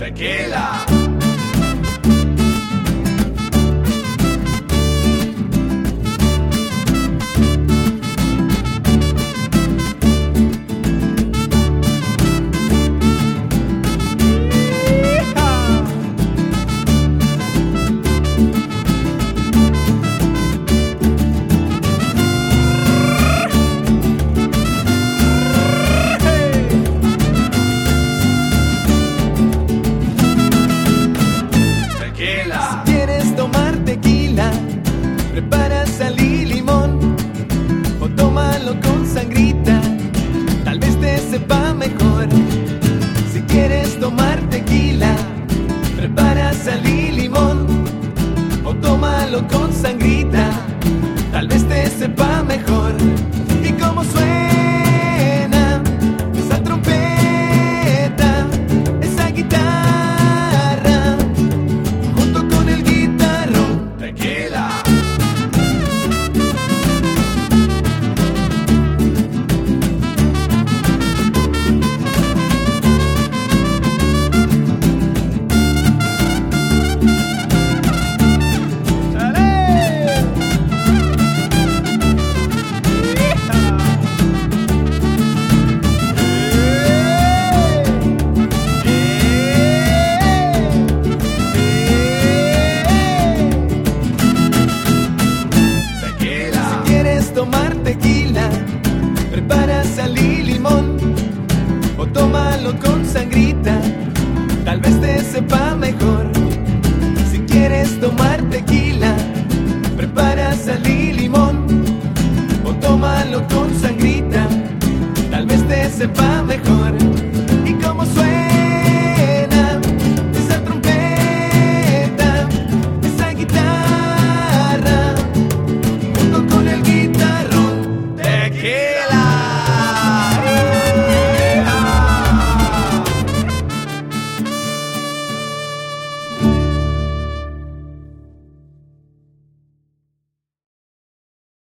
Tequila. Si quieres tomar tequila, prepara sal y limón o tómalo con sangrita, tal vez te sepa mejor. Si quieres tomar tequila, prepara sal y limón o tómalo con sangrita, tal vez te sepa mejor. Y como suena esa trompeta, esa guitarra junto con el guitarrón. Tequila. Si quieres tomar tequila, prepara sal y limón o tómalo con sangrita, tal vez te sepa mejor.